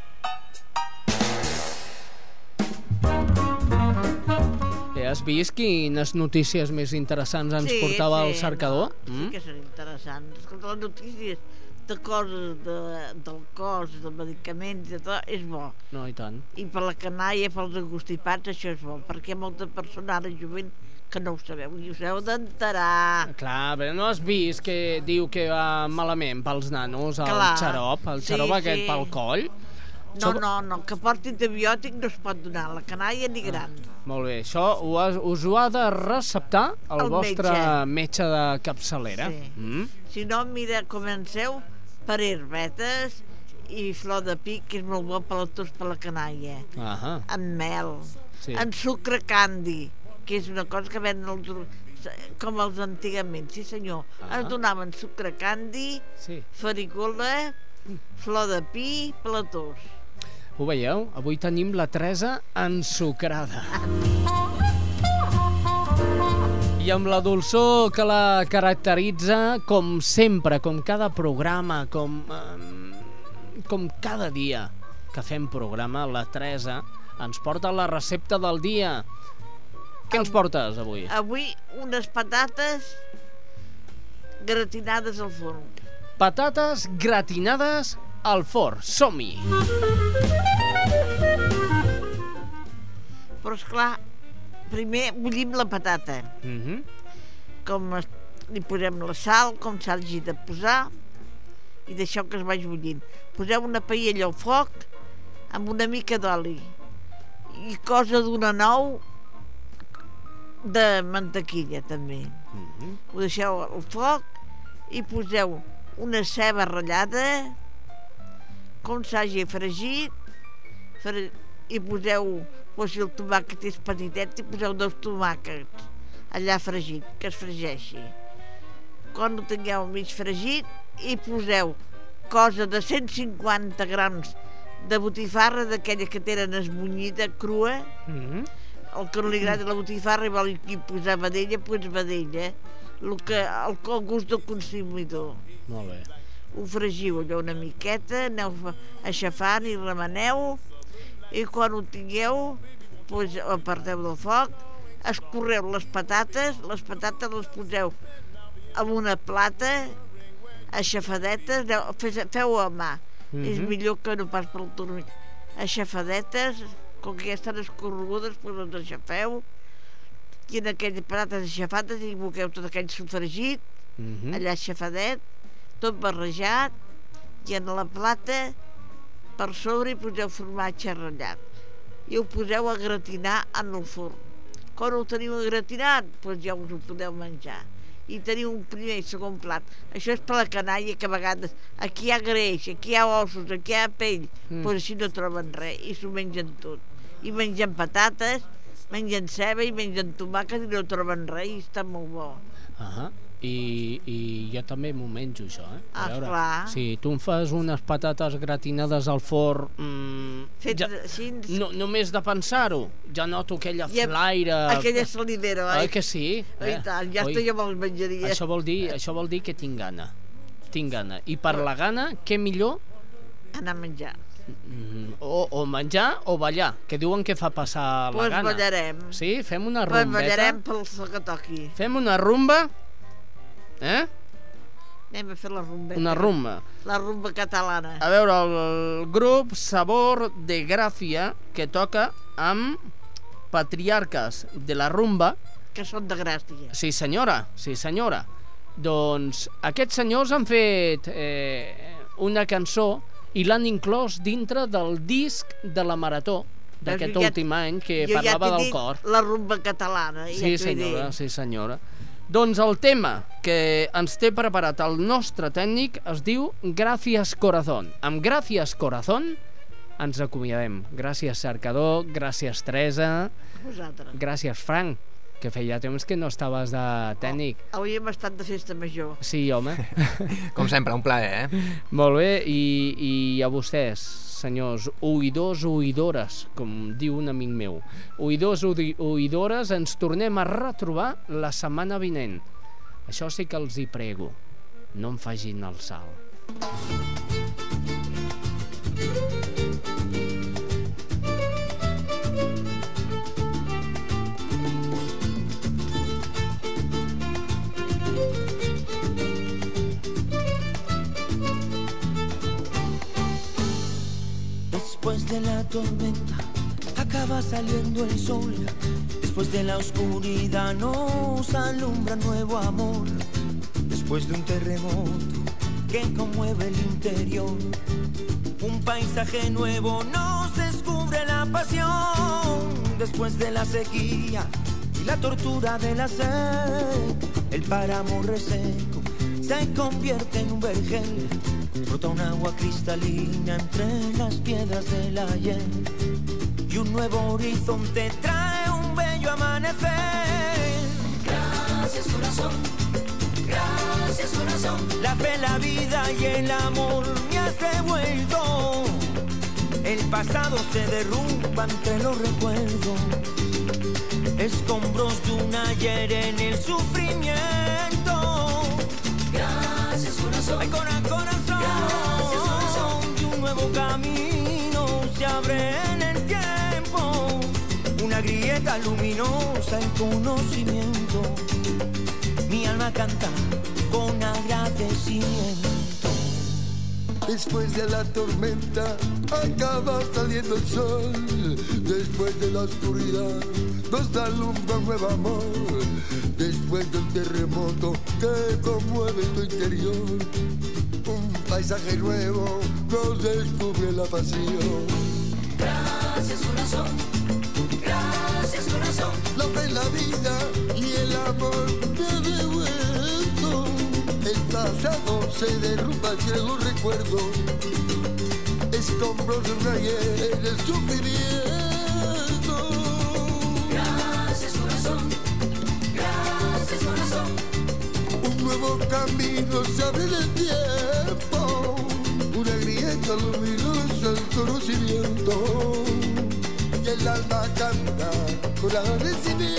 Has vist quines notícies més interessants ens portava el cercador? Sí que són interessants. Escolta, les notícies de coses del cos, de medicaments, de tot, és bo. No, i tant. I per la canalla, pels agustipats, això és bo, perquè hi ha molta persona ara jovent que no ho sabeu, i us heu d'enterar. Clar, però no has vist que diu que va malament pels nanos el xarop aquest pel coll? No, que porti antibiòtic no es pot donar, la canalla ni gran. Molt bé, això us ho ha de receptar el vostre metge de capçalera. Sí. Si no, mira, comenceu per herbetes i flor de pic, que és molt bo per la tos per la canalla. Amb mel, amb sucre candi, que és una cosa que venen com els antigament, sí senyor. Es donaven sucre candi, farigola, flor de pi, platós. Ho veieu? Avui tenim la Teresa ensucrada. I amb la dolçor que la caracteritza, com sempre, com cada programa, com cada dia que fem programa, la Teresa ens porta la recepta del dia. Què ens portes avui? Avui unes patates gratinades al forn. Patates gratinades al forn. Som-hi! Però, esclar, primer bullim la patata. Com li posem la sal, com s'hagi de posar, i deixeu que es vagi bullint. Poseu una paella al foc amb una mica d'oli i cosa d'una nou de mantequilla, també. Ho deixeu al foc i poseu una ceba ratllada, com s'hagi fregit, i poseu, si el tomàquet és petitet, i poseu 2 tomàquets allà fregit, que es fregeixi. Quan ho tingueu mig fregit, i poseu cosa de 150 grams de botifarra, d'aquella que tenen esmunyida, crua. El que no li agrada la botifarra i vol posar vedella, doncs vedella. El gust del consumidor. Molt bé. Ho fregiu allò una miqueta, aneu aixafant i remeneu, i quan ho tingueu, doncs aparteu del foc, escorreu les patates les poseu en una plata, aixafadetes, feu a mà, és millor que no pas pel torn. Aixafadetes, com que ja estan escorregudes, doncs les aixafeu, i en aquelles patates aixafades hi aboqueu tot aquell sofregit, allà aixafadet, tot barrejat, i en la plata per sobre hi poseu formatge ratllat i ho poseu a gratinar en el forn. Quan ho teniu gratinat, doncs ja us ho podeu menjar. I teniu un primer i segon plat. Això és per la canalla, que a vegades aquí hi ha greix, aquí hi ha ossos, aquí hi ha pell, doncs així no troben res i s'ho mengen tot. I mengen patates, mengen ceba i mengen tomàquet i no troben res i està molt bo. I jo també m'ho menjo, això, A veure, clar. Si tu em fas unes patates gratinades al forn, només de pensar-ho, ja noto aquella flaire... Aquella salivera, oi? Que sí? I tant, ja jo me'ls menjaria. Això vol dir que tinc gana. I per la gana, què millor? Anar a menjar. O menjar o ballar, que diuen que fa passar la gana. Doncs ballarem. Sí? Fem una rumbeta. Ballarem pel que toqui. Fem una rumba. Anem a fer la rumbeta. Una rumba. La rumba catalana. A veure, el grup Sabor de Gràcia, que toca amb patriarques de la rumba. Que són de Gràcia. Sí, senyora. Doncs aquests senyors han fet una cançó i l'han inclòs dintre del disc de la Marató d'aquest últim any, que parlava del cor. La rumba catalana. Sí, senyora. Doncs el tema que ens té preparat el nostre tècnic es diu Gracias Corazón. Amb Gracias Corazón ens acomiadem. Gràcies, cercador, gràcies, Teresa. Vosaltres. Gràcies, Frank, que feia temps que no estaves de tècnic. Avui hem estat de festa major. Sí, home. Com sempre, un plaer, Molt bé, i a vostès, senyors oïdors o oïdores, com diu un amic meu, oïdors o oïdores, ens tornem a retrobar la setmana vinent. Això sí que els hi prego, no em facin el salt. Después de la tormenta acaba saliendo el sol. Después de la oscuridad nos alumbra nuevo amor. Después de un terremoto que conmueve el interior, un paisaje nuevo nos descubre la pasión. Después de la sequía y la tortura de la sed, el páramo reseco se convierte en un vergel. Brota un agua cristalina entre las piedras del ayer y un nuevo horizonte trae un bello amanecer. Gracias, corazón. Gracias corazón. La fe, la vida y el amor me has devuelto. El pasado se derrumba entre los recuerdos, escombros de un ayer en el sufrimiento. Gracias corazón. Ay, corazón. Gracias corazón. Y un nuevo camino se abre en el tiempo, una grieta luminosa en conocimiento. Mi alma canta con agradecimiento. Después de la tormenta acaba saliendo el sol. Después de la oscuridad nos alumbra un nuevo amor. Después del terremoto que conmueve tu interior, un paisaje nuevo nos descubre la pasión. Gracias corazón. Gracias corazón. La fe, la vida y el amor me ha devuelto. El pasado se derrumba entre los recuerdos, escombros de un ayer en el sufrimiento. Gracias corazón. Gracias corazón. Un nuevo camino se abre en el tiempo, una grieta luminosa en conocimiento. Y el alma canta con agradecimiento.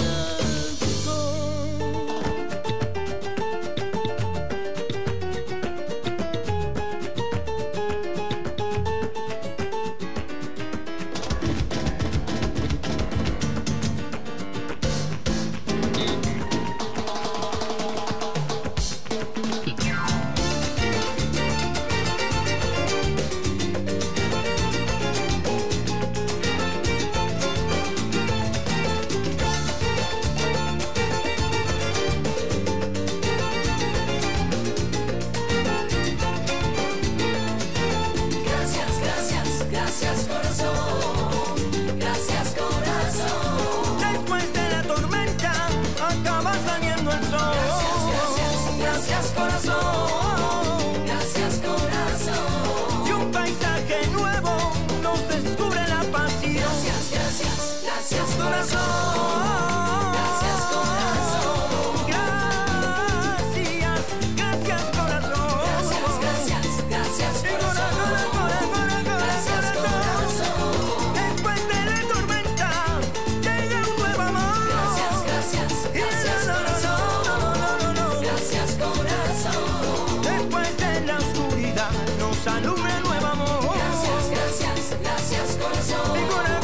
Nos alumbra el nuevo amor. Gracias, gracias, gracias corazón.